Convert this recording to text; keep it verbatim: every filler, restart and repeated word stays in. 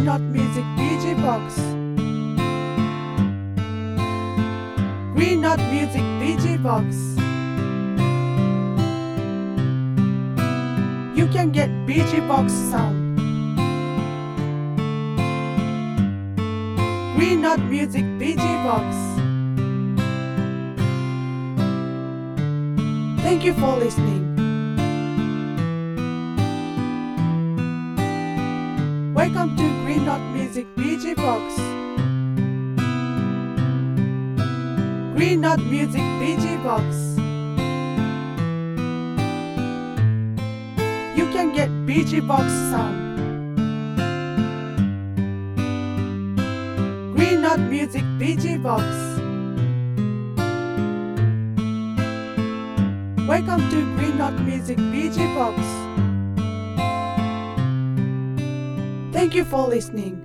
Green Knot Music D J Box. Green Knot Music D J Box. You can get D J Box sound. Green Knot Music D J Box. Thank you for listening. Welcome to Green Knot Music D J Box. Green Knot Music D J Box. You can get D J Box sound. Green Knot Music D J Box. Welcome to Green Knot Music D J Box. Thank you for listening.